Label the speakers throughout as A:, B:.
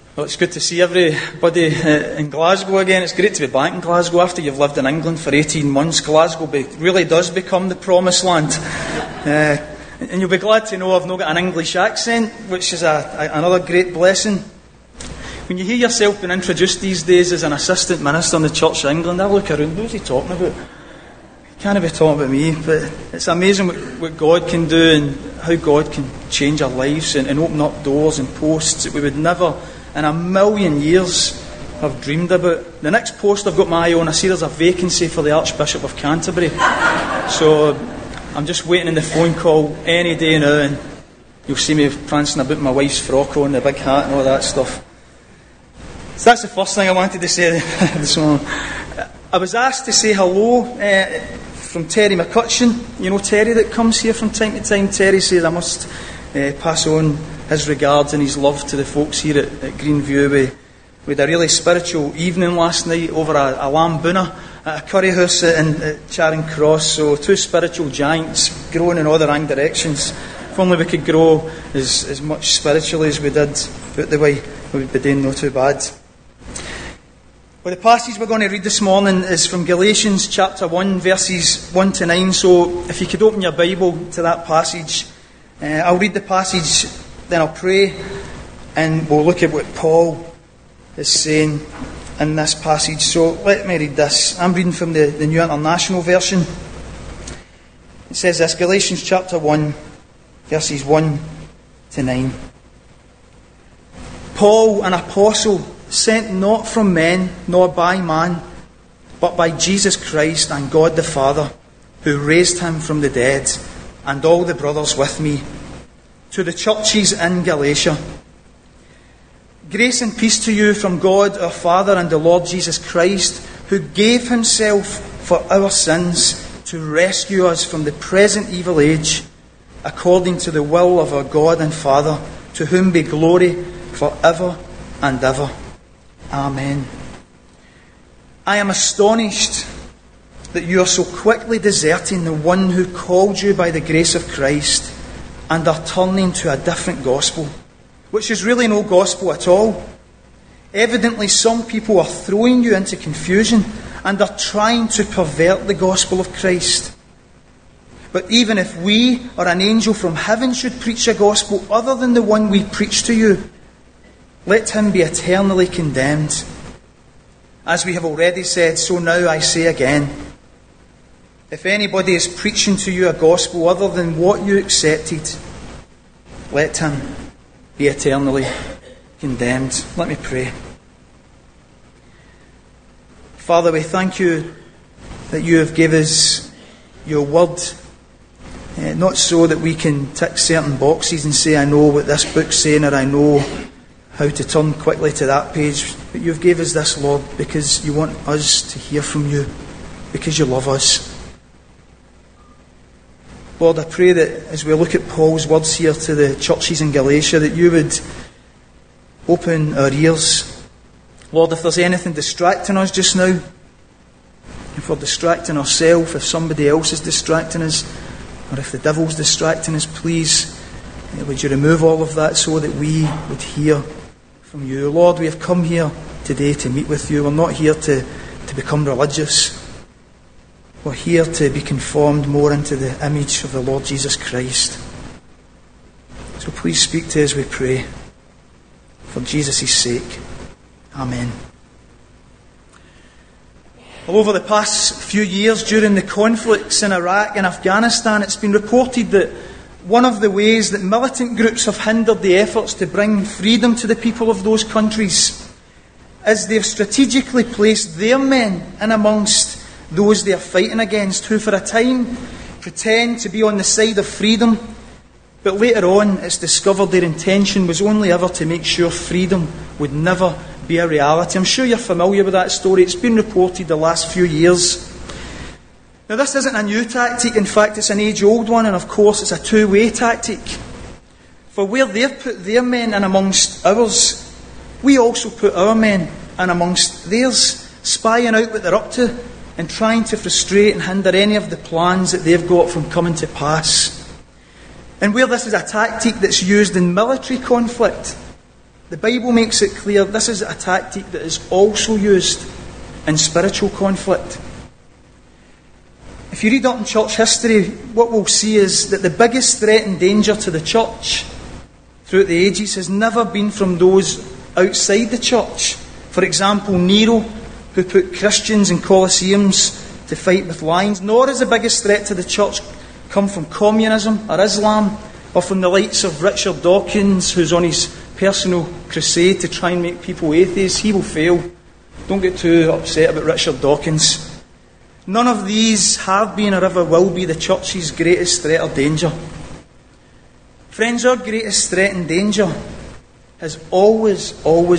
A: Well, it's good to see everybody in Glasgow again. It's great to be back in Glasgow after you've lived in England for 18 months. Glasgow really does become the promised land. And you'll be glad to know I've not got an English accent, which is another great blessing. When you hear yourself being introduced these days as an assistant minister in the Church of England, I look around, who's he talking about? Can't be talking about me, but it's amazing what God can do and how God can change our lives and open up doors and posts that we would never in a million years have dreamed about. The next post I've got my eye on, I see there's a vacancy for the Archbishop of Canterbury. So I'm just waiting on the phone call any day now, and you'll see me prancing about my wife's frock on, the big hat and all that stuff. So that's the first thing I wanted to say this morning. I was asked to say hello from Terry McCutcheon. You know Terry that comes here from time to time. Terry says I must pass on his regards and his love to the folks here at Greenview. We had a really spiritual evening last night over a lamb boona at a curry house at Charing Cross. So two spiritual giants growing in all the wrong directions. If only we could grow as much spiritually as we did out the way, we would be doing not too bad. Well, the passage we're going to read this morning is from Galatians chapter 1, verses 1 to 9. So if you could open your Bible to that passage, I'll read the passage, then I'll pray, and we'll look at what Paul is saying in this passage. So let me read this. I'm reading from the New International Version. It says this, Galatians chapter 1, verses 1 to 9. Paul, an apostle, sent not from men nor by man, but by Jesus Christ and God the Father, who raised him from the dead, and all the brothers with me, to the churches in Galatia. Grace and peace to you from God our Father and the Lord Jesus Christ, who gave himself for our sins to rescue us from the present evil age, according to the will of our God and Father, to whom be glory for ever and ever. Amen. I am astonished that you are so quickly deserting the one who called you by the grace of Christ and are turning to a different gospel, which is really no gospel at all. Evidently, some people are throwing you into confusion and are trying to pervert the gospel of Christ. But even if we or an angel from heaven should preach a gospel other than the one we preach to you, let him be eternally condemned. As we have already said, so now I say again, if anybody is preaching to you a gospel other than what you accepted, let him be eternally condemned. Let me pray. Father, we thank you that you have given us your word, not so that we can tick certain boxes and say, I know what this book's saying, or I know how to turn quickly to that page, but you've gave us this, Lord, because you want us to hear from you, because you love us. Lord, I pray that as we look at Paul's words here to the churches in Galatia, that you would open our ears. Lord, if there's anything distracting us just now, if we're distracting ourselves, if somebody else is distracting us, or if the devil's distracting us, please, would you remove all of that so that we would hear from you. Lord, we have come here today to meet with you. We're not here to become religious. We're here to be conformed more into the image of the Lord Jesus Christ. So please speak to us, we pray, for Jesus' sake. Amen. Well, over the past few years during the conflicts in Iraq and Afghanistan, it's been reported that one of the ways that militant groups have hindered the efforts to bring freedom to the people of those countries is they've strategically placed their men in amongst those they are fighting against, who for a time pretend to be on the side of freedom, but later on it's discovered their intention was only ever to make sure freedom would never be a reality. I'm sure you're familiar with that story. It's been reported the last few years. Now, this isn't a new tactic. In fact, it's an age-old one, and of course it's a two-way tactic. For where they've put their men in amongst ours, we also put our men in amongst theirs, spying out what they're up to and trying to frustrate and hinder any of the plans that they've got from coming to pass. And where this is a tactic that's used in military conflict, the Bible makes it clear this is a tactic that is also used in spiritual conflict. If you read up in church history, what we'll see is that the biggest threat and danger to the church throughout the ages has never been from those outside the church. For example, Nero, who put Christians in colosseums to fight with lions. Nor has the biggest threat to the church come from communism or Islam, or from the likes of Richard Dawkins, who's on his personal crusade to try and make people atheists. He will fail. Don't get too upset about Richard Dawkins. None of these have been or ever will be the church's greatest threat or danger. Friends, our greatest threat and danger has always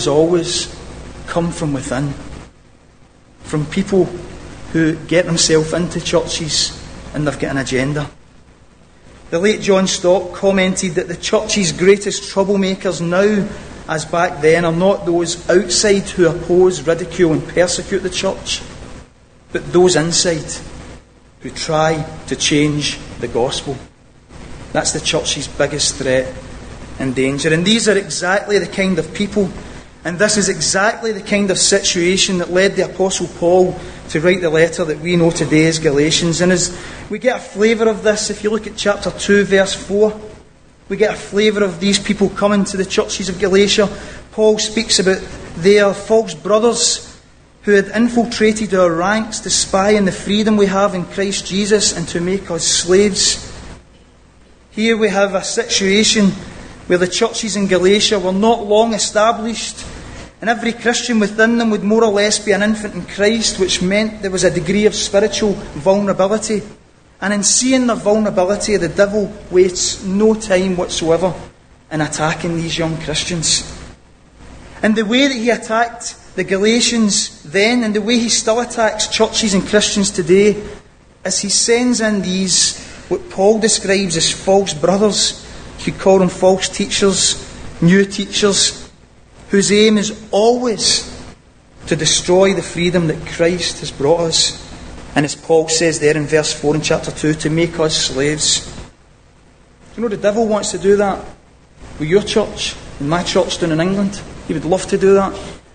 A: come from within. From people who get themselves into churches and they've got an agenda. The late John Stott commented that the church's greatest troublemakers now, as back then, are not those outside who oppose, ridicule and persecute the church, but those inside who try to change the gospel. That's the church's biggest threat and danger. And these are exactly the kind of people, and this is exactly the kind of situation that led the Apostle Paul to write the letter that we know today as Galatians. And as we get a flavour of this, if you look at chapter 2, verse 4, we get a flavour of these people coming to the churches of Galatia. Paul speaks about their false brothers who had infiltrated our ranks to spy on the freedom we have in Christ Jesus and to make us slaves. Here we have a situation where the churches in Galatia were not long established, and every Christian within them would more or less be an infant in Christ, which meant there was a degree of spiritual vulnerability. And in seeing the vulnerability, the devil wastes no time whatsoever in attacking these young Christians. And the way that he attacked the Galatians then, and the way he still attacks churches and Christians today, is he sends in these, what Paul describes as false brothers. You could call them false teachers, new teachers, whose aim is always to destroy the freedom that Christ has brought us. And as Paul says there in verse 4 in chapter 2, to make us slaves. You know, the devil wants to do that with your church, and my church down in England. He would love to do that.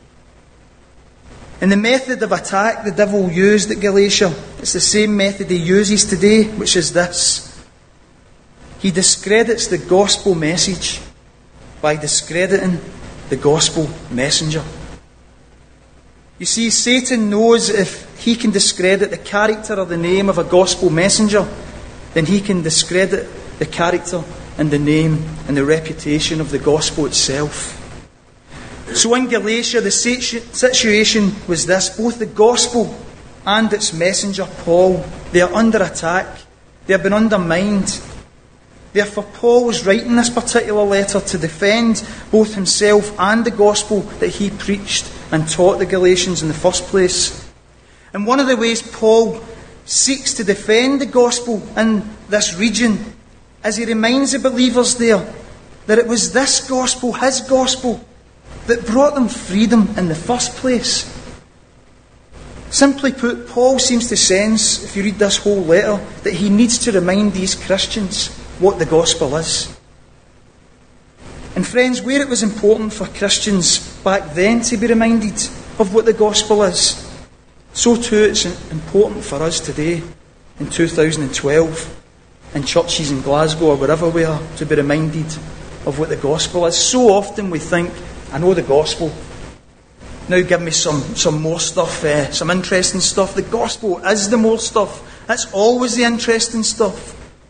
A: And the method of attack the devil used at Galatia, it's the same method he uses today, which is this. He discredits the gospel message by discrediting the gospel messenger. You see, Satan knows if he can discredit the character or the name of a gospel messenger, then he can discredit the character and the name and the reputation of the gospel itself. So in Galatia, the situation was this. Both the gospel and its messenger, Paul, they are under attack. They have been undermined. Therefore, Paul was writing this particular letter to defend both himself and the gospel that he preached and taught the Galatians in the first place. And one of the ways Paul seeks to defend the gospel in this region is he reminds the believers there that it was this gospel, his gospel, that brought them freedom in the first place. Simply put, Paul seems to sense, if you read this whole letter, that he needs to remind these Christians what the gospel is. And friends, where it was important for Christians back then to be reminded of what the gospel is, so too it's important for us today in 2012 in churches in Glasgow or wherever we are to be reminded of what the gospel is. So often we think, I know the gospel, now give me some more stuff, some interesting stuff. The gospel is the more stuff. That's always the interesting stuff.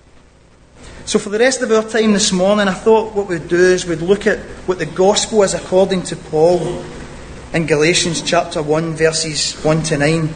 A: So for the rest of our time this morning, I thought what we'd do is we'd look at what the gospel is according to Paul in Galatians chapter 1, verses 1 to 9.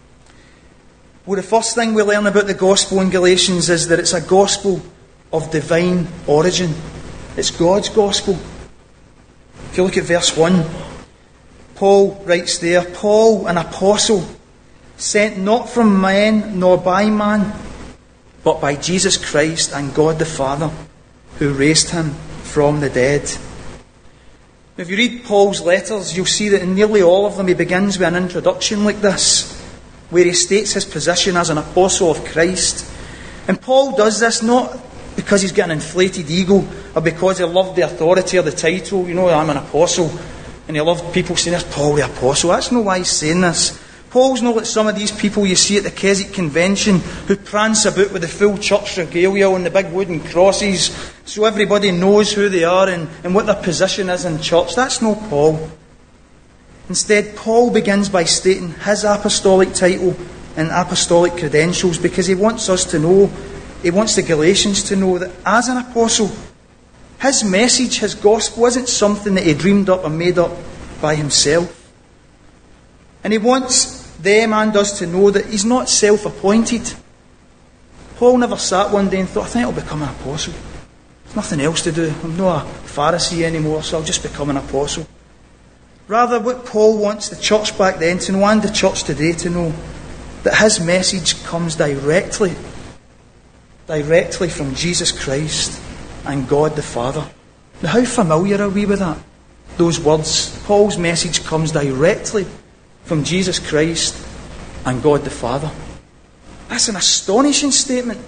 A: Well, the first thing we learn about the gospel in Galatians is that it's a gospel of divine origin. It's God's gospel. If you look at verse 1, Paul writes there, Paul, an apostle, sent not from man nor by man, but by Jesus Christ and God the Father, who raised him from the dead. If you read Paul's letters, you'll see that in nearly all of them he begins with an introduction like this, where he states his position as an apostle of Christ. And Paul does this not because he's got an inflated ego, or because he loved the authority or the title. You know, I'm an apostle. And he loved people saying, there's Paul the apostle. That's not why he's saying this. Paul's not like some of these people you see at the Keswick Convention who prance about with the full church regalia and the big wooden crosses so everybody knows who they are and what their position is in church. That's not Paul. Instead, Paul begins by stating his apostolic title and apostolic credentials because he wants us to know, he wants the Galatians to know that as an apostle, his message, his gospel, isn't something that he dreamed up or made up by himself. And he wants them and us to know that he's not self-appointed. Paul never sat one day and thought, I think I'll become an apostle. There's nothing else to do. I'm not a Pharisee anymore, so I'll just become an apostle. Rather, what Paul wants the church back then to know, and the church today to know, that his message comes directly from Jesus Christ and God the Father. Now, how familiar are we with that? Those words. Paul's message comes directly from Jesus Christ and God the Father. That's an astonishing statement.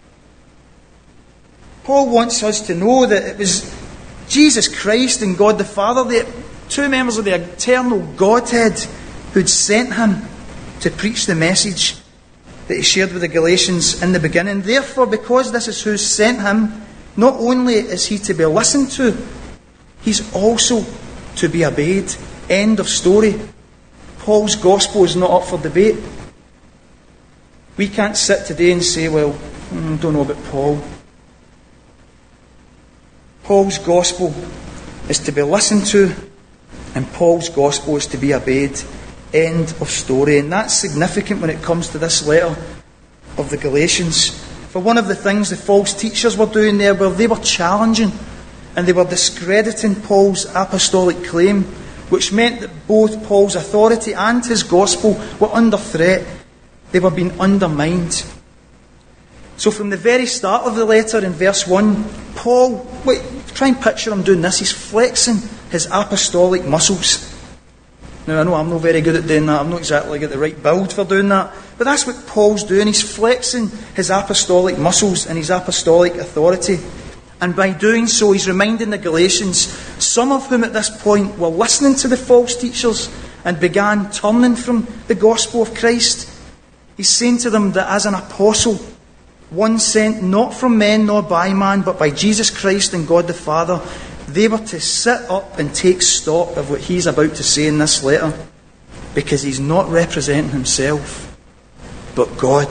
A: Paul wants us to know that it was Jesus Christ and God the Father, the two members of the eternal Godhead, who'd sent him to preach the message that he shared with the Galatians in the beginning. Therefore, because this is who sent him, not only is he to be listened to, he's also to be obeyed. End of story. Paul's gospel is not up for debate. We can't sit today and say, well, I don't know about Paul. Paul's gospel is to be listened to, and Paul's gospel is to be obeyed. End of story. And that's significant when it comes to this letter of the Galatians. For one of the things the false teachers were doing there, well, they were challenging and they were discrediting Paul's apostolic claim, which meant that both Paul's authority and his gospel were under threat. They were being undermined. So from the very start of the letter in verse 1, Paul, try and picture him doing this. He's flexing his apostolic muscles. Now, I know I'm not very good at doing that. I'm not exactly got the right build for doing that. But that's what Paul's doing. He's flexing his apostolic muscles and his apostolic authority. And by doing so, he's reminding the Galatians, some of whom at this point were listening to the false teachers and began turning from the gospel of Christ. He's saying to them that as an apostle, one sent not from men nor by man, but by Jesus Christ and God the Father, they were to sit up and take stock of what he's about to say in this letter, because he's not representing himself, but God.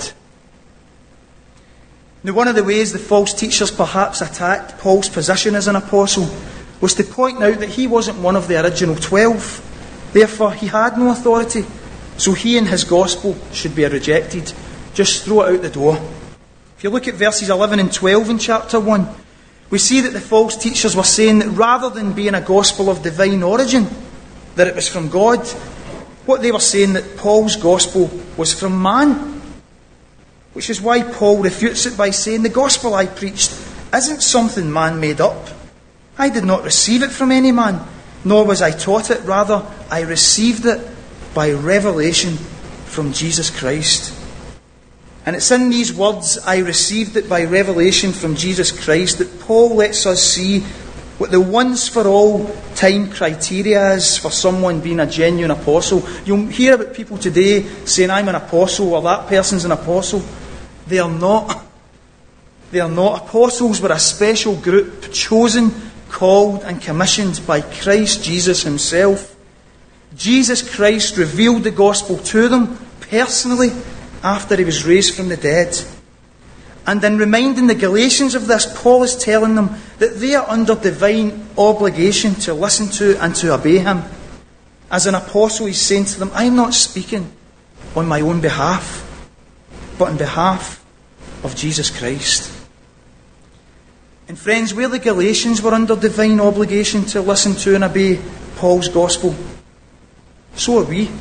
A: Now, one of the ways the false teachers perhaps attacked Paul's position as an apostle was to point out that he wasn't one of the original 12. Therefore, he had no authority. So he and his gospel should be rejected. Just throw it out the door. If you look at verses 11 and 12 in chapter 1, we see that the false teachers were saying that rather than being a gospel of divine origin, that it was from God, what they were saying that Paul's gospel was from man. Which is why Paul refutes it by saying, the gospel I preached isn't something man made up. I did not receive it from any man, nor was I taught it. Rather, I received it by revelation from Jesus Christ. And it's in these words, I received it by revelation from Jesus Christ, that Paul lets us see what the once for all time criteria is for someone being a genuine apostle. You'll hear about people today saying, I'm an apostle, or that person's an apostle. They are not. They are not. Apostles were a special group, chosen, called and commissioned by Christ Jesus himself. Jesus Christ revealed the gospel to them personally after he was raised from the dead. And in reminding the Galatians of this, Paul is telling them that they are under divine obligation to listen to and to obey him. As an apostle, he's saying to them, I'm not speaking on my own behalf, but on behalf of Jesus Christ. And friends, where the Galatians were under divine obligation to listen to and obey Paul's gospel, so are we.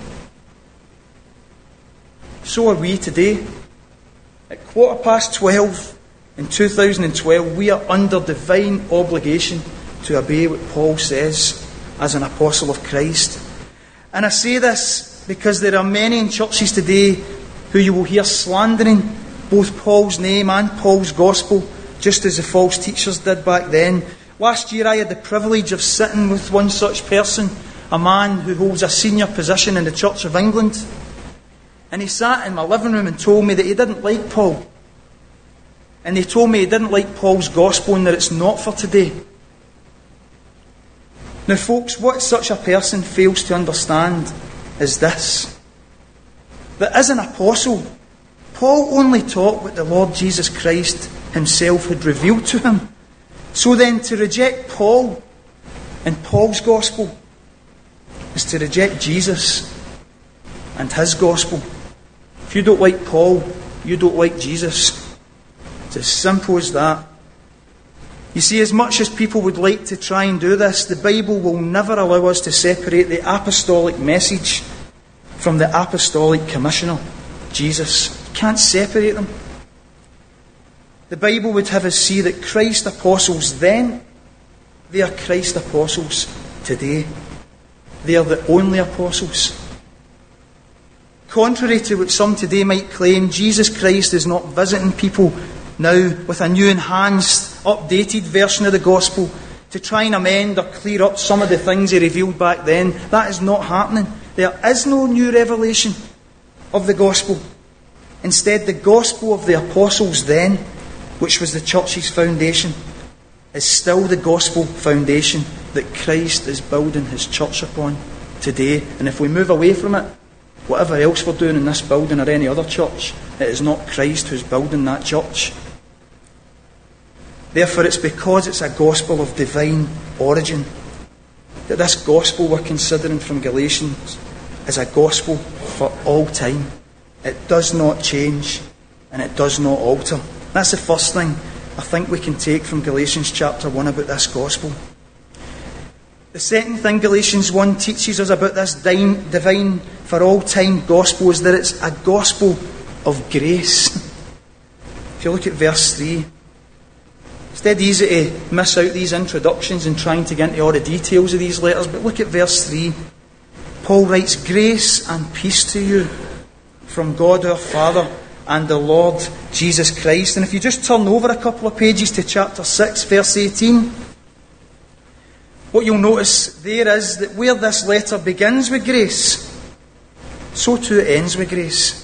A: So are we today. At 12:15 in 2012, we are under divine obligation to obey what Paul says as an apostle of Christ. And I say this because there are many in churches today who you will hear slandering both Paul's name and Paul's gospel, just as the false teachers did back then, Last year I had the privilege of sitting with one such person, a man who holds a senior position in the Church of England. And he sat in my living room and told me that he didn't like Paul. And he told me he didn't like Paul's gospel and that it's not for today. Now folks, what such a person fails to understand is this: that as an apostle, Paul only taught what the Lord Jesus Christ himself had revealed to him. So then to reject Paul and Paul's gospel is to reject Jesus and his gospel. If you don't like Paul, you don't like Jesus. It's as simple as that. You see, as much as people would like to try and do this, the Bible will never allow us to separate the apostolic message from the apostolic commissioner, Jesus. You can't separate them. The Bible would have us see that Christ apostles then, they are Christ apostles today. They are the only apostles. Contrary to what some today might claim, Jesus Christ is not visiting people now with a new enhanced, updated version of the gospel to try and amend or clear up some of the things he revealed back then. That is not happening. There is no new revelation of the gospel. Instead, the gospel of the apostles then, which was the church's foundation, is still the gospel foundation that Christ is building his church upon today. And if we move away from it, whatever else we're doing in this building or any other church, it is not Christ who's building that church. Therefore, it's because it's a gospel of divine origin that this gospel we're considering from Galatians is a gospel for all time. It does not change and it does not alter. That's the first thing I think we can take from Galatians chapter 1 about this gospel. The second thing Galatians 1 teaches us about this divine for all time gospel is that it's a gospel of grace. If you look at verse 3, it's dead easy to miss out these introductions and trying to get into all the details of these letters, but look at verse 3. Paul writes, "Grace and peace to you from God our Father and the Lord Jesus Christ." And if you just turn over a couple of pages to chapter 6, verse 18, what you'll notice there is that where this letter begins with grace, so too it ends with grace.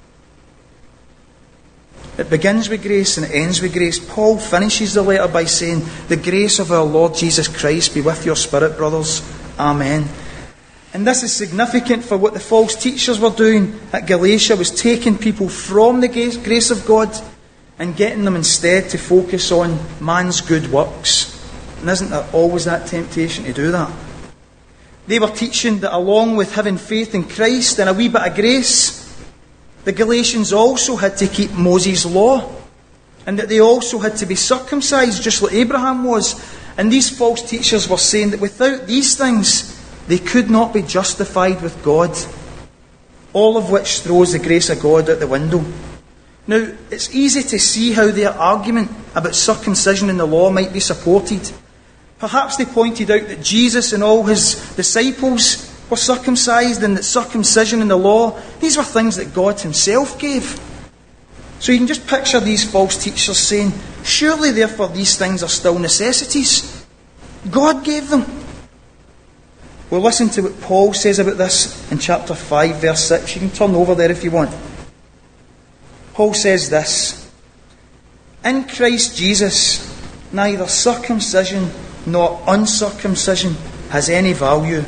A: It begins with grace and it ends with grace. Paul finishes the letter by saying, "The grace of our Lord Jesus Christ be with your spirit, brothers. Amen." And this is significant for what the false teachers were doing at Galatia, was taking people from the grace of God and getting them instead to focus on man's good works. And isn't there always that temptation to do that? They were teaching that along with having faith in Christ and a wee bit of grace, the Galatians also had to keep Moses' law, and that they also had to be circumcised just like Abraham was. And these false teachers were saying that without these things, they could not be justified with God. All of which throws the grace of God out the window. Now, it's easy to see how their argument about circumcision in the law might be supported. Perhaps they pointed out that Jesus and all his disciples were circumcised, and that circumcision in the law, these were things that God himself gave. So you can just picture these false teachers saying, surely therefore these things are still necessities. God gave them. Well, listen to what Paul says about this in chapter 5, verse 6. You can turn over there if you want. Paul says this: "In Christ Jesus, neither circumcision nor uncircumcision has any value.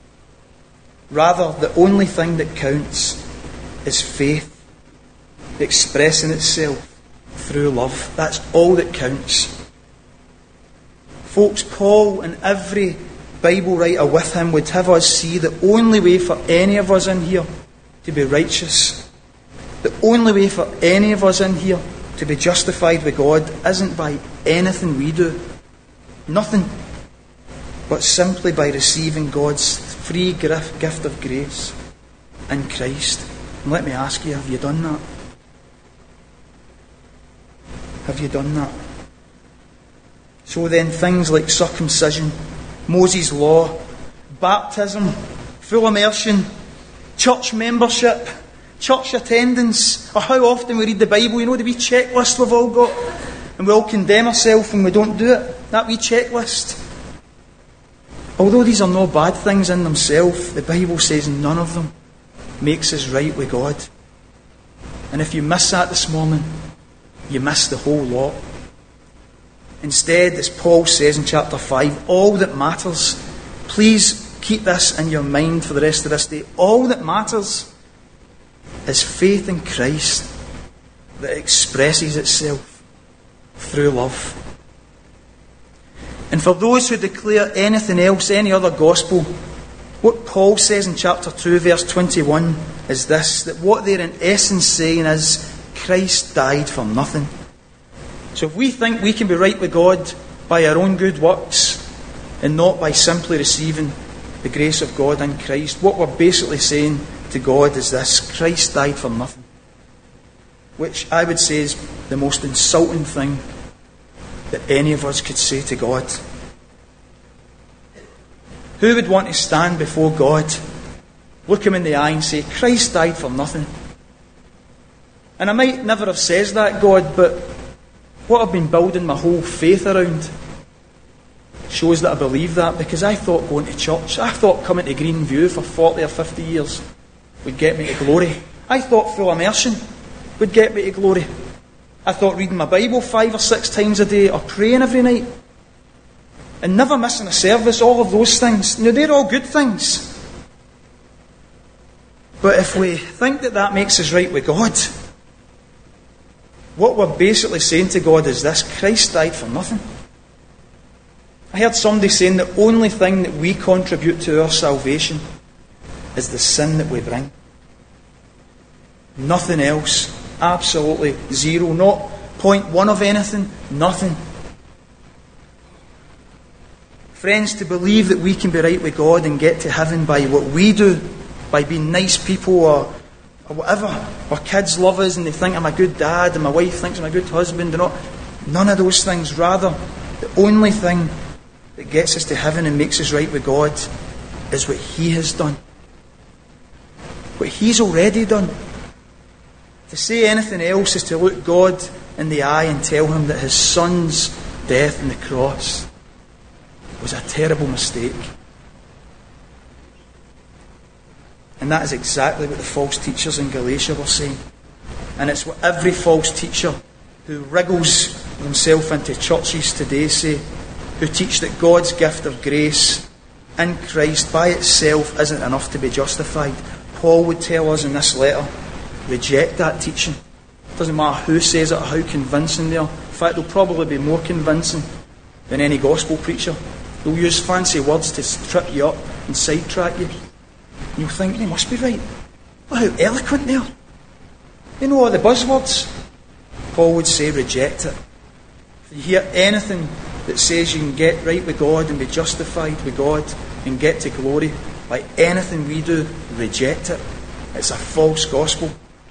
A: Rather, the only thing that counts is faith, expressing itself through love." That's all that counts. Folks, Paul and every Bible writer with him would have us see the only way for any of us in here to be righteous, the only way for any of us in here to be justified with God isn't by anything we do. Nothing. But simply by receiving God's free gift of grace in Christ. And let me ask you, have you done that? Have you done that? So then things like circumcision, Moses' law, baptism, full immersion, church membership, church attendance, or how often we read the Bible, you know, the wee checklist we've all got, and we all condemn ourselves when we don't do it. that wee checklist. Although these are no bad things in themselves, the Bible says none of them makes us right with God. And if you miss that this morning, you miss the whole lot. Instead, as Paul says in chapter 5, all that matters, please keep this in your mind for the rest of this day, all that matters is faith in Christ that expresses itself through love. And for those who declare anything else, any other gospel, what Paul says in chapter 2, verse 21 is this, that what they're in essence saying is, Christ died for nothing. So if we think we can be right with God by our own good works and not by simply receiving the grace of God in Christ, what we're basically saying to God is this, Christ died for nothing. Which I would say is the most insulting thing that any of us could say to God. Who would want to stand before God, look him in the eye and say, Christ died for nothing? And I might never have said that, God, but what I've been building my whole faith around shows that I believe that, because I thought going to church, I thought coming to Greenview for 40 or 50 years would get me to glory. I thought full immersion would get me to glory. I thought reading my Bible 5 or 6 times a day or praying every night and never missing a service, all of those things. Now, they're all good things. But if we think that that makes us right with God, what we're basically saying to God is this, Christ died for nothing. I heard somebody saying the only thing that we contribute to our salvation is the sin that we bring. Nothing else. Absolutely zero. Not 0.1 of anything. Nothing. Friends, to believe that we can be right with God and get to heaven by what we do, by being nice people or whatever, our kids love us and they think I'm a good dad and my wife thinks I'm a good husband, none of those things. Rather, the only thing that gets us to heaven and makes us right with God is what He has done. What He's already done. To say anything else is to look God in the eye and tell Him that His Son's death on the cross was a terrible mistake. And that is exactly what the false teachers in Galatia were saying. And it's what every false teacher who wriggles himself into churches today say, who teach that God's gift of grace in Christ by itself isn't enough to be justified. Paul would tell us in this letter, reject that teaching. It doesn't matter who says it or how convincing they are. In fact, they'll probably be more convincing than any gospel preacher. They'll use fancy words to trip you up and sidetrack you. And you'll think, they must be right. Look how eloquent they are. They know all the buzzwords. Paul would say, reject it. If you hear anything that says you can get right with God and be justified with God and get to glory by anything we do, reject it. It's a false gospel.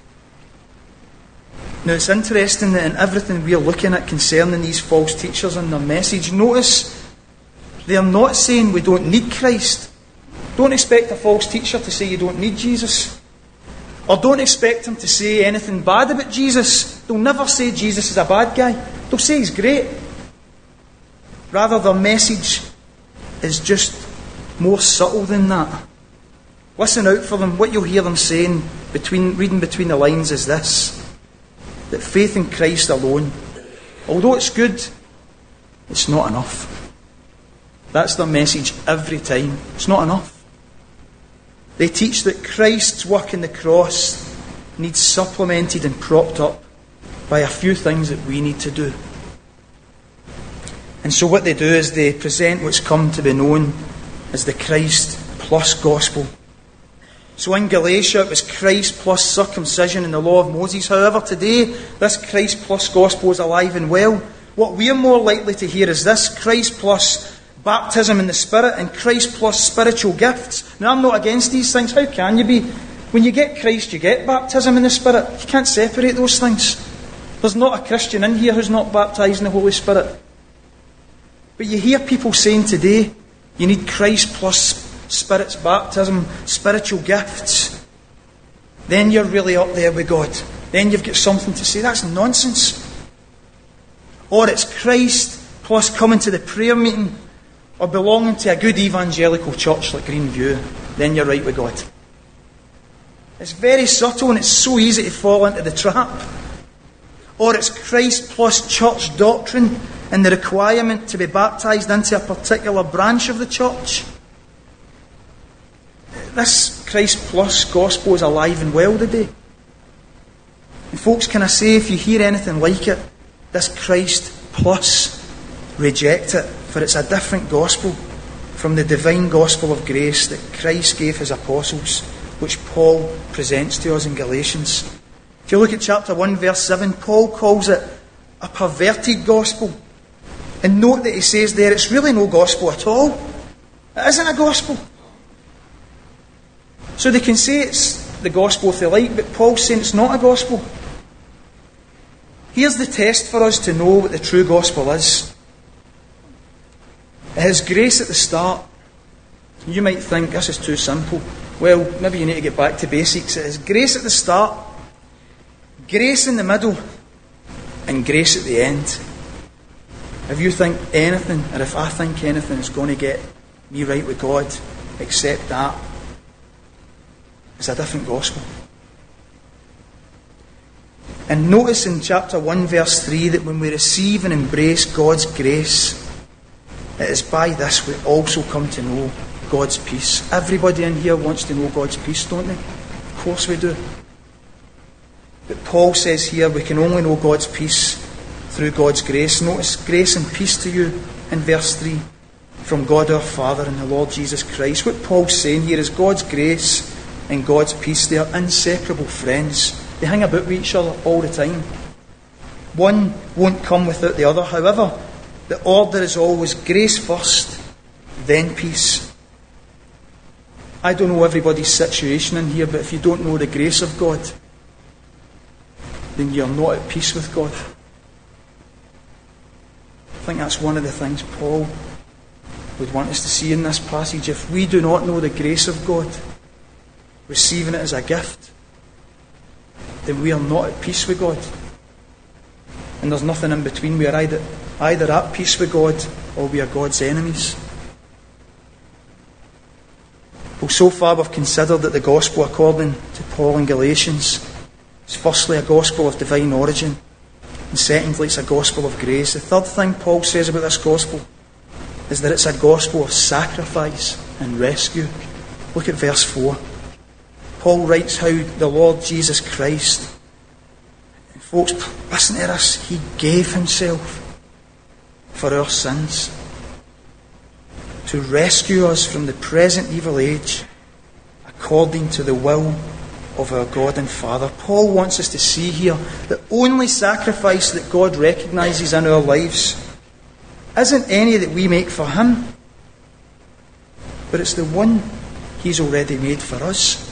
A: Now, it's interesting that in everything we're looking at concerning these false teachers and their message, notice they're not saying we don't need Christ. Don't expect a false teacher to say you don't need Jesus. Or don't expect him to say anything bad about Jesus. They'll never say Jesus is a bad guy. They'll say he's great. Rather, their message is just more subtle than that. Listen out for them. What you'll hear them saying, reading between the lines, is this: that faith in Christ alone, although it's good, it's not enough. That's their message every time. It's not enough. They teach that Christ's work in the cross needs supplemented and propped up by a few things that we need to do. And so what they do is they present what's come to be known as the Christ plus gospel. So in Galatia it was Christ plus circumcision in the law of Moses. However, today this Christ plus gospel is alive and well. What we are more likely to hear is this: Christ plus baptism in the Spirit and Christ plus spiritual gifts. Now, I'm not against these things. How can you be? When you get Christ, you get baptism in the Spirit. You can't separate those things. There's not a Christian in here who's not baptised in the Holy Spirit. But you hear people saying today, you need Christ plus Spirit's baptism, spiritual gifts. Then you're really up there with God. Then you've got something to say. That's nonsense. Or it's Christ plus coming to the prayer meeting or belonging to a good evangelical church like Greenview, then you're right with God. It's very subtle and it's so easy to fall into the trap. Or it's Christ plus church doctrine and the requirement to be baptised into a particular branch of the church. This Christ plus gospel is alive and well today. And folks, can I say, if you hear anything like it, this Christ plus, reject it, for it's a different gospel from the divine gospel of grace that Christ gave his apostles, which Paul presents to us in Galatians. If you look at chapter 1, verse 7, Paul calls it a perverted gospel. And note that he says there, it's really no gospel at all. It isn't a gospel. So they can say it's the gospel if they like, but Paul's saying it's not a gospel. Here's the test for us to know what the true gospel is. It has grace at the start. You might think this is too simple. Well, maybe you need to get back to basics. It has grace at the start, grace in the middle, and grace at the end. If you think anything, or if I think anything is going to get me right with God, except that, it's a different gospel. And notice in chapter 1, verse 3, that when we receive and embrace God's grace, it is by this we also come to know God's peace. Everybody in here wants to know God's peace, don't they? Of course we do. But Paul says here we can only know God's peace through God's grace. Notice grace and peace to you in verse 3 from God our Father and the Lord Jesus Christ. What Paul's saying here is God's grace and God's peace, they are inseparable friends. They hang about with each other all the time. One won't come without the other. However, the order is always grace first, then peace. I don't know everybody's situation in here, but if you don't know the grace of God, then you're not at peace with God. I think that's one of the things Paul would want us to see in this passage. If we do not know the grace of God, receiving it as a gift, then we are not at peace with God. And there's nothing in between. We are either at peace with God or we are God's enemies. Well, so far we've considered that the gospel, according to Paul in Galatians, is firstly a gospel of divine origin, and secondly it's a gospel of grace. The third thing Paul says about this gospel is that it's a gospel of sacrifice and rescue. Look at verse 4. Paul writes how the Lord Jesus Christ, and folks, listen to this, he gave himself for our sins to rescue us from the present evil age according to the will of our God and Father. Paul wants us to see here the only sacrifice that God recognises in our lives isn't any that we make for him, but it's the one he's already made for us.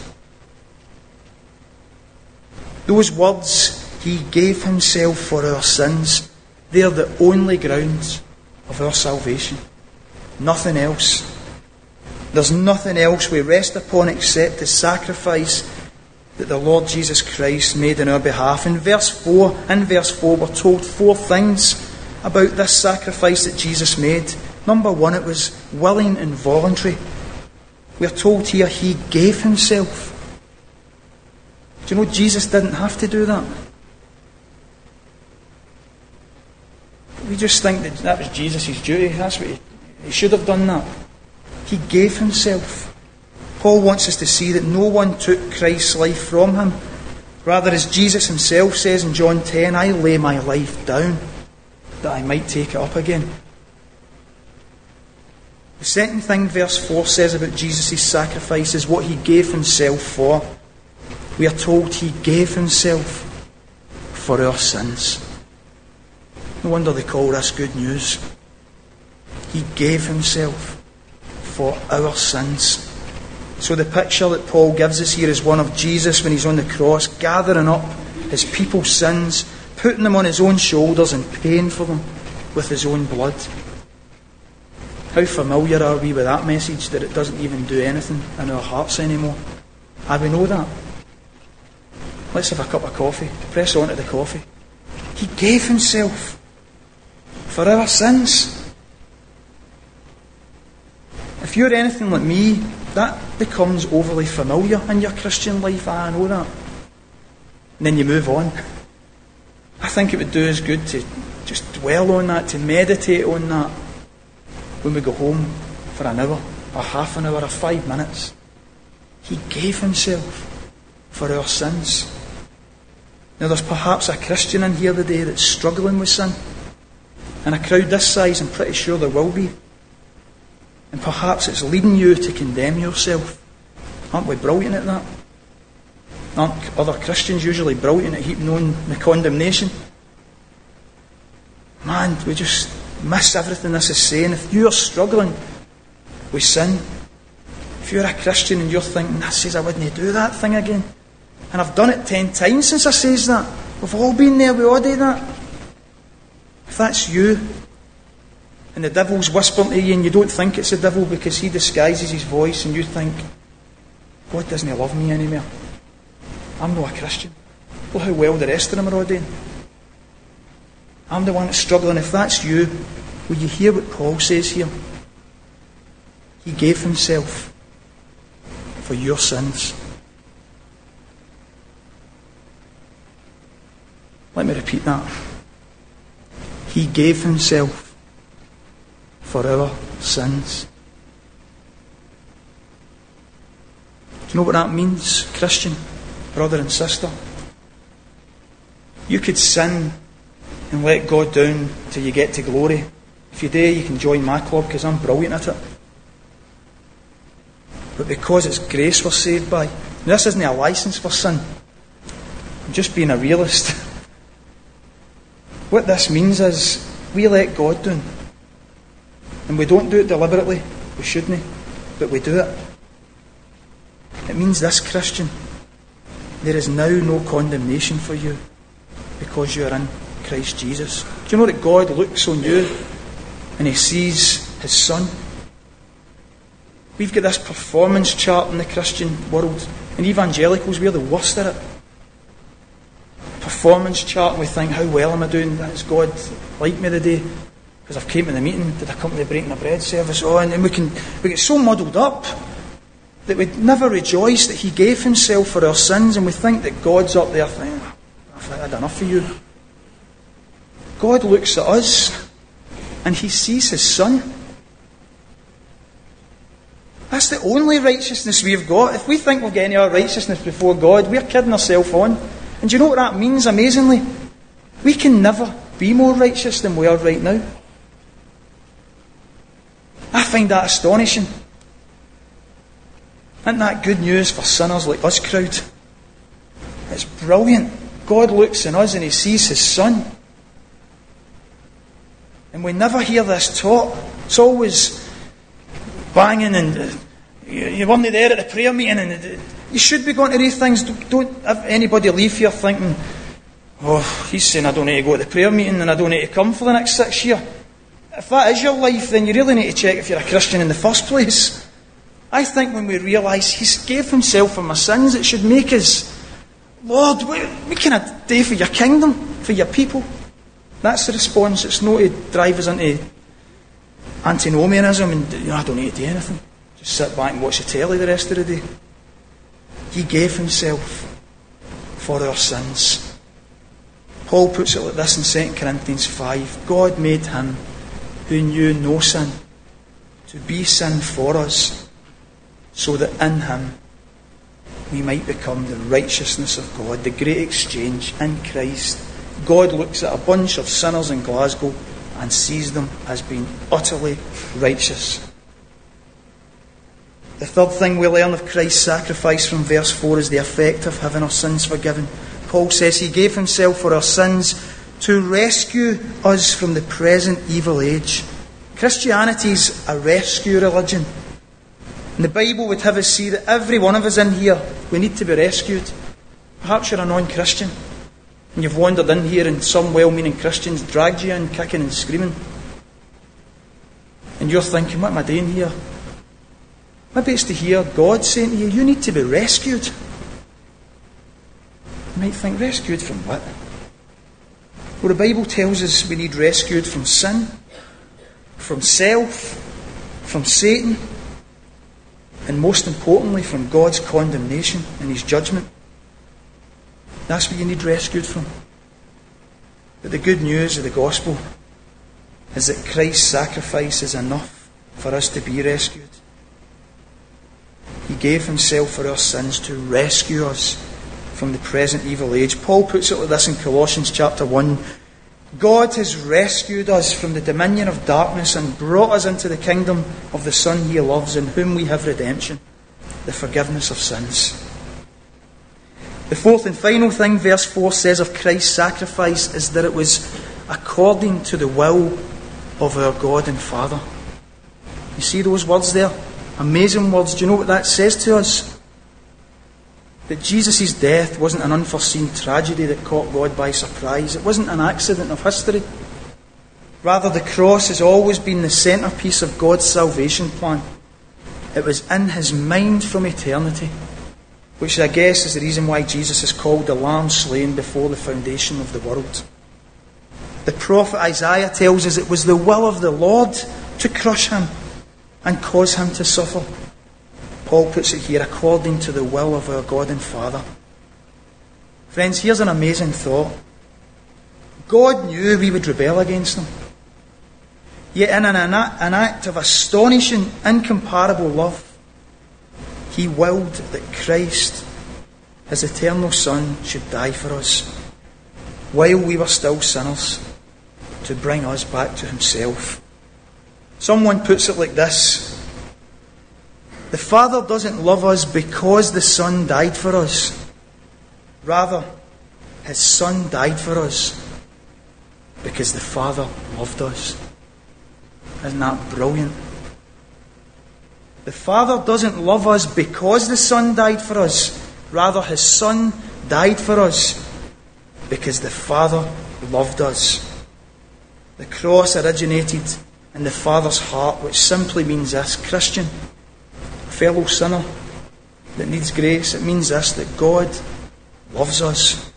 A: Those words, he gave himself for our sins, they're the only grounds of our salvation. Nothing else. There's nothing else we rest upon except the sacrifice that the Lord Jesus Christ made in our behalf. In verse 4, we're told 4 things about this sacrifice that Jesus made. Number 1, it was willing and voluntary. We're told here he gave himself. Do you know Jesus didn't have to do that? We just think that was Jesus' duty. That's what he should have done that. He gave himself. Paul wants us to see that no one took Christ's life from him. Rather, as Jesus himself says in John 10, I lay my life down that I might take it up again. The second thing verse 4 says about Jesus' sacrifice is what he gave himself for. We are told he gave himself for our sins. No wonder they call this good news. He gave himself for our sins. So the picture that Paul gives us here is one of Jesus when he's on the cross, gathering up his people's sins, putting them on his own shoulders and paying for them with his own blood. How familiar are we with that message that it doesn't even do anything in our hearts anymore? We know that. Let's have a cup of coffee. Press on to the coffee. He gave himself. for our sins. If you're anything like me, that becomes overly familiar in your Christian life. I know that. And then you move on. I think it would do us good to just dwell on that, to meditate on that when we go home for an hour, or half an hour, or 5 minutes. He gave himself for our sins. Now there's perhaps a Christian in here today that's struggling with sin. In a crowd this size, I'm pretty sure there will be. And perhaps it's leading you to condemn yourself. Aren't we brilliant at that? Aren't other Christians usually brilliant at heaping on the condemnation? Man, we just miss everything this is saying. If you're struggling with sin, if you're a Christian and you're thinking, that says I wouldn't do that thing again, and I've done it 10 times since I says that. We've all been there, we all do that. If that's you, and the devil's whispering to you and you don't think it's the devil because he disguises his voice, and you think, God doesn't love me anymore, I'm not a Christian. Look how well the rest of them are all doing. I'm the one that's struggling. If that's you, will you hear what Paul says here? He gave himself for your sins. Let me repeat that. He gave himself for our sins. Do you know what that means, Christian, brother and sister? You could sin and let God down till you get to glory. If you do, you can join my club because I'm brilliant at it. But because it's grace we're saved by, this isn't a license for sin. I'm just being a realist. What this means is we let God down. And we don't do it deliberately. We shouldn't. But we do it. It means this, Christian. There is now no condemnation for you because you are in Christ Jesus. Do you know that God looks on you and He sees His Son? We've got this performance chart in the Christian world. And evangelicals, we're the worst at it. Performance chart, and we think, how well am I doing? Does God like me today? Because I've came to the meeting, did I come to the breaking of bread service? Oh, and we get so muddled up that we never rejoice that He gave Himself for our sins, and we think that God's up there thinking, I've had enough for you. God looks at us and He sees His Son. That's the only righteousness we've got. If we think we've got any other righteousness before God, we're kidding ourselves on. And do you know what that means, amazingly? We can never be more righteous than we are right now. I find that astonishing. Isn't that good news for sinners like us, crowd? It's brilliant. God looks in us and He sees His Son. And we never hear this taught. It's always banging, and you weren't there at the prayer meeting, and you should be going to these things. Don't have anybody leave here thinking, oh, he's saying I don't need to go to the prayer meeting and I don't need to come for the next 6 years. If that is your life, then you really need to check if you're a Christian in the first place. I think when we realise He gave Himself for my sins, it should make us, Lord, what can I do for your kingdom, for your people? That's the response. It's not to drive us into antinomianism and I don't need to do anything. Just sit back and watch the telly the rest of the day. He gave Himself for our sins. Paul puts it like this in 2 Corinthians 5. God made Him who knew no sin to be sin for us, so that in Him we might become the righteousness of God. The great exchange in Christ. God looks at a bunch of sinners in Glasgow and sees them as being utterly righteous. The third thing we learn of Christ's sacrifice from verse 4 is the effect of having our sins forgiven. Paul says He gave Himself for our sins to rescue us from the present evil age. Christianity's a rescue religion. And the Bible would have us see that every one of us in here, we need to be rescued. Perhaps you're a non-Christian and you've wandered in here and some well-meaning Christians dragged you in kicking and screaming. And you're thinking, what am I doing here? Maybe it's to hear God saying to you, you need to be rescued. You might think, rescued from what? Well, the Bible tells us we need rescued from sin, from self, from Satan, and most importantly, from God's condemnation and His judgment. That's what you need rescued from. But the good news of the gospel is that Christ's sacrifice is enough for us to be rescued. He gave Himself for our sins to rescue us from the present evil age. Paul puts it like this in Colossians chapter 1. God has rescued us from the dominion of darkness and brought us into the kingdom of the Son He loves, in whom we have redemption, the forgiveness of sins. The fourth and final thing verse 4 says of Christ's sacrifice is that it was according to the will of our God and Father. You see those words there? Amazing words. Do you know what that says to us? That Jesus' death wasn't an unforeseen tragedy that caught God by surprise. It wasn't an accident of history. Rather, the cross has always been the centrepiece of God's salvation plan. It was in His mind from eternity, which I guess is the reason why Jesus is called the Lamb slain before the foundation of the world. The prophet Isaiah tells us it was the will of the Lord to crush Him and cause Him to suffer. Paul puts it here, according to the will of our God and Father. Friends, here's an amazing thought. God knew we would rebel against Him. Yet in an act of astonishing, incomparable love, He willed that Christ, His eternal Son, should die for us, while we were still sinners, to bring us back to Himself. Someone puts it like this. The Father doesn't love us because the Son died for us. Rather, His Son died for us because the Father loved us. Isn't that brilliant? The Father doesn't love us because the Son died for us. Rather, His Son died for us because the Father loved us. The cross originated in the Father's heart, which simply means this: Christian, fellow sinner that needs grace. It means this, that God loves us.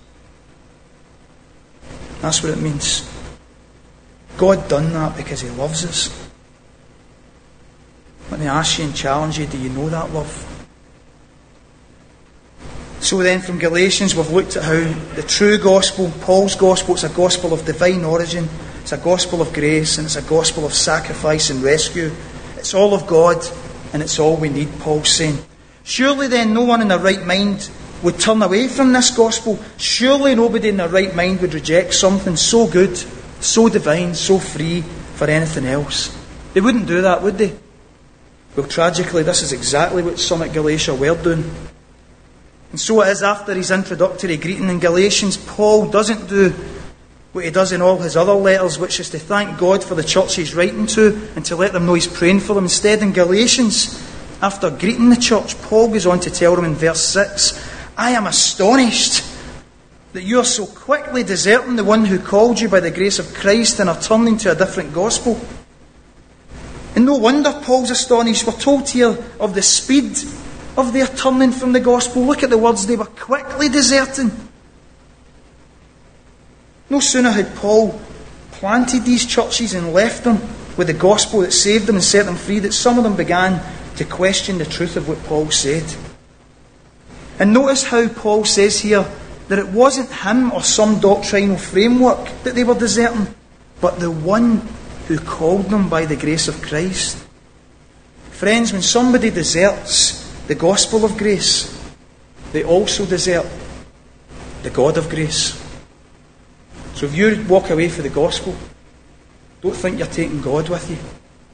A: That's what it means. God done that because He loves us. Let me ask you and challenge you, do you know that love? So then from Galatians we've looked at how the true gospel, Paul's gospel, it's a gospel of divine origin, it's a gospel of grace, and it's a gospel of sacrifice and rescue. It's all of God, and it's all we need, Paul's saying. Surely then no one in their right mind would turn away from this gospel. Surely nobody in their right mind would reject something so good, so divine, so free for anything else. They wouldn't do that, would they? Well, tragically, this is exactly what some at Galatia were doing. And so it is after his introductory greeting in Galatians. Paul doesn't do what he does in all his other letters, which is to thank God for the church he's writing to and to let them know he's praying for them. Instead, in Galatians, after greeting the church, Paul goes on to tell them in verse 6, I am astonished that you are so quickly deserting the one who called you by the grace of Christ and are turning to a different gospel. And no wonder Paul's astonished. We're told here of the speed of their turning from the gospel. Look at the words, they were quickly deserting. No sooner had Paul planted these churches and left them with the gospel that saved them and set them free, that some of them began to question the truth of what Paul said. And notice how Paul says here that it wasn't him or some doctrinal framework that they were deserting, but the one who called them by the grace of Christ. Friends, when somebody deserts the gospel of grace, they also desert the God of grace. So if you walk away from the gospel, don't think you're taking God with you.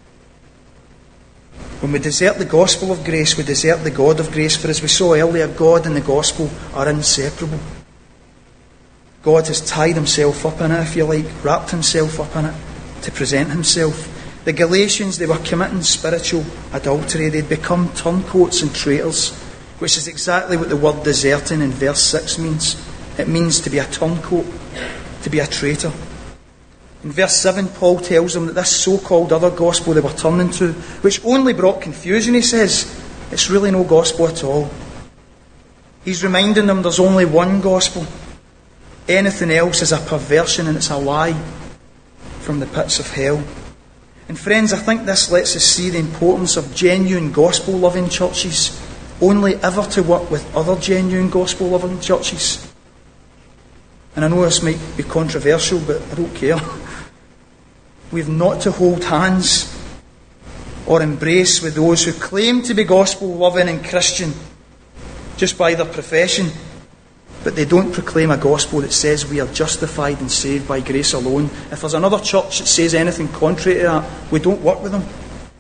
A: When we desert the gospel of grace, we desert the God of grace, for as we saw earlier, God and the gospel are inseparable. God has tied himself up in it, if you like, wrapped himself up in it to present himself. The Galatians, they were committing spiritual adultery. They'd become turncoats and traitors, which is exactly what the word deserting in verse 6 means. It means to be a turncoat, to be a traitor. In verse 7, Paul tells them that this so-called other gospel they were turning to, which only brought confusion, he says, it's really no gospel at all. He's reminding them there's only one gospel. Anything else is a perversion and it's a lie from the pits of hell. And friends, I think this lets us see the importance of genuine gospel-loving churches only ever to work with other genuine gospel-loving churches. And I know this might be controversial, but I don't care. We've not to hold hands or embrace with those who claim to be gospel-loving and Christian just by their profession, but they don't proclaim a gospel that says we are justified and saved by grace alone. If there's another church that says anything contrary to that, we don't work with them.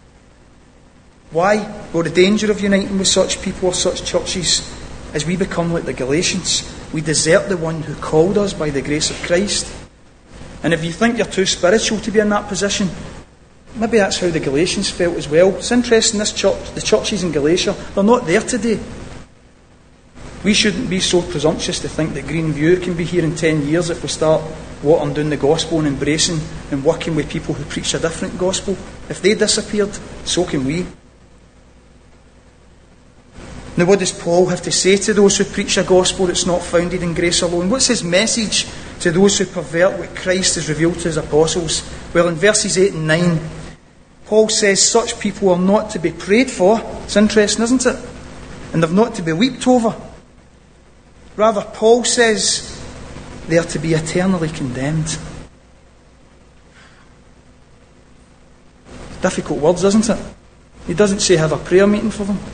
A: Why? Well, the danger of uniting with such people or such churches is we become like the Galatians. We desert the one who called us by the grace of Christ. And if you think you're too spiritual to be in that position, maybe that's how the Galatians felt as well. It's interesting, this church, the churches in Galatia, they're not there today. We shouldn't be so presumptuous to think that Greenview can be here in 10 years if we start watering down the gospel and embracing and working with people who preach a different gospel. If they disappeared, so can we. Now, what does Paul have to say to those who preach a gospel that's not founded in grace alone? What's his message to those who pervert what Christ has revealed to his apostles? Well, in verses 8 and 9, Paul says such people are not to be prayed for. It's interesting, isn't it? And they're not to be wept over. Rather, Paul says they are to be eternally condemned. Difficult words, isn't it? He doesn't say have a prayer meeting for them,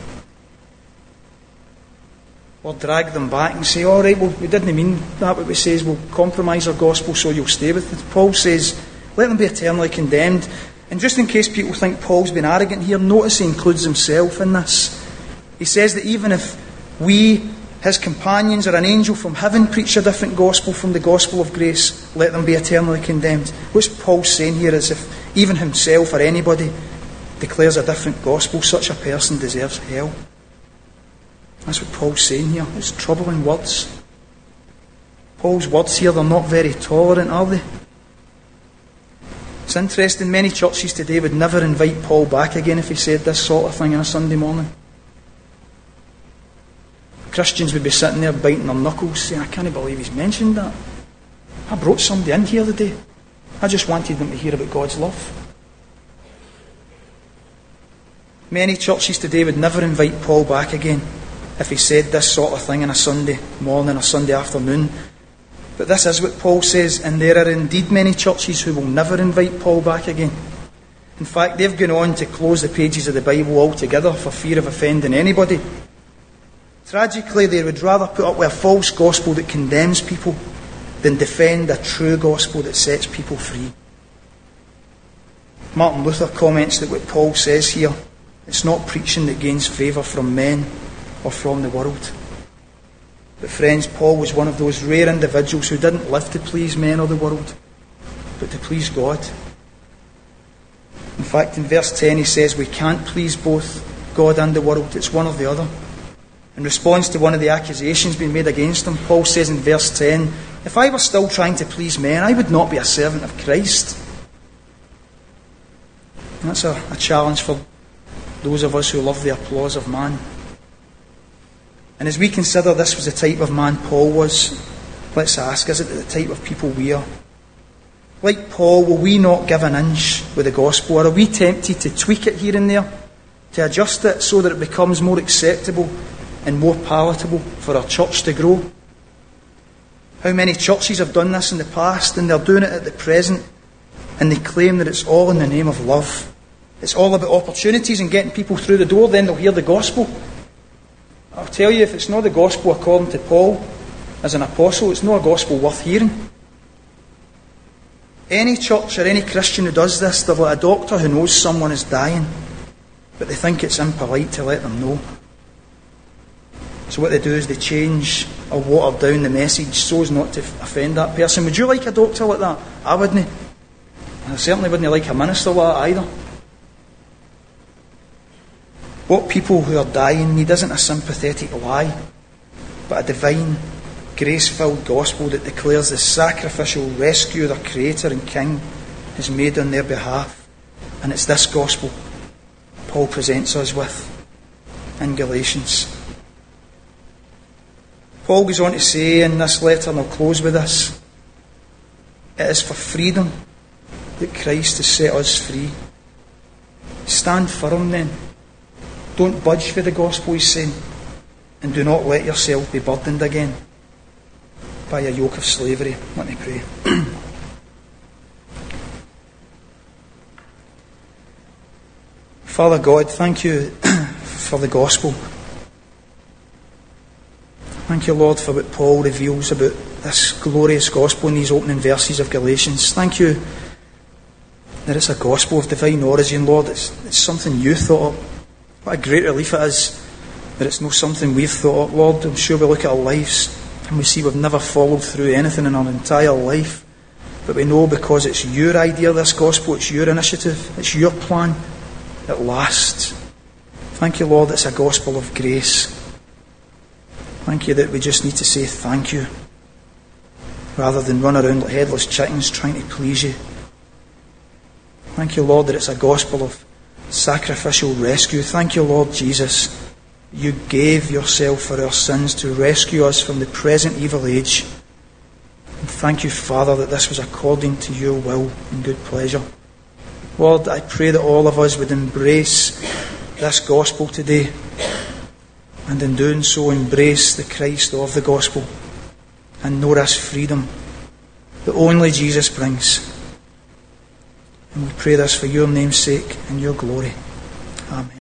A: or drag them back and say, all right, well, we didn't mean that. What we say is we'll compromise our gospel so you'll stay with it. Paul says, let them be eternally condemned. And just in case people think Paul's been arrogant here, notice he includes himself in this. He says that even if we, his companions, or an angel from heaven preach a different gospel from the gospel of grace, let them be eternally condemned. What's Paul saying here is if even himself or anybody declares a different gospel, such a person deserves hell. That's what Paul's saying here. It's troubling words. Paul's words here, they're not very tolerant, are they? It's interesting, many churches today would never invite Paul back again if he said this sort of thing on a Sunday morning. Christians would be sitting there biting their knuckles saying, I can't believe he's mentioned that. I brought somebody in here today. I just wanted them to hear about God's love. Many churches today would never invite Paul back again if he said this sort of thing on a Sunday morning or Sunday afternoon. But this is what Paul says, and there are indeed many churches who will never invite Paul back again. In fact, they've gone on to close the pages of the Bible altogether for fear of offending anybody. Tragically, they would rather put up with a false gospel that condemns people than defend a true gospel that sets people free. Martin Luther comments that what Paul says here, it's not preaching that gains favour from men or from the world. But friends, Paul was one of those rare individuals who didn't live to please men or the world, but to please God. In fact, in verse 10 he says we can't please both God and the world, it's one or the other. In response to one of the accusations being made against him, Paul says in verse 10, if I were still trying to please men, I would not be a servant of Christ. And that's a challenge for those of us who love the applause of man. And as we consider this was the type of man Paul was, let's ask, is it the type of people we are? Like Paul, will we not give an inch with the gospel, or are we tempted to tweak it here and there, to adjust it so that it becomes more acceptable and more palatable for our church to grow? How many churches have done this in the past, and they're doing it at the present, and they claim that it's all in the name of love. It's all about opportunities and getting people through the door, then they'll hear the gospel. I'll tell you, if it's not the gospel according to Paul as an apostle, it's not a gospel worth hearing. Any church or any Christian who does this, they're like a doctor who knows someone is dying, but they think it's impolite to let them know. So what they do is they change or water down the message so as not to offend that person. Would you like a doctor like that? I wouldn't. I certainly wouldn't like a minister like that either. What people who are dying need isn't a sympathetic lie, but a divine, grace-filled gospel that declares the sacrificial rescue their Creator and King has made on their behalf. And it's this gospel Paul presents us with in Galatians. Paul goes on to say in this letter, and I'll close with this, it is for freedom that Christ has set us free. Stand firm then. Don't budge for the gospel, he's saying, and do not let yourself be burdened again by a yoke of slavery. Let me pray. Father God, thank you for the gospel. Thank you, Lord, for what Paul reveals about this glorious gospel in these opening verses of Galatians. Thank you that it's a gospel of divine origin, Lord. It's something you thought of. What a great relief it is that it's not something we've thought of, Lord. I'm sure we look at our lives and we see we've never followed through anything in our entire life. But we know because it's your idea, this gospel, it's your initiative, it's your plan, it lasts. Thank you, Lord, it's a gospel of grace. Thank you that we just need to say thank you rather than run around like headless chickens trying to please you. Thank you, Lord, that it's a gospel of sacrificial rescue. Thank you, Lord Jesus. You gave yourself for our sins to rescue us from the present evil age. And thank you, Father, that this was according to your will and good pleasure. Lord, I pray that all of us would embrace this gospel today, and in doing so embrace the Christ of the gospel and know this freedom that only Jesus brings. And we pray this for your name's sake and your glory. Amen.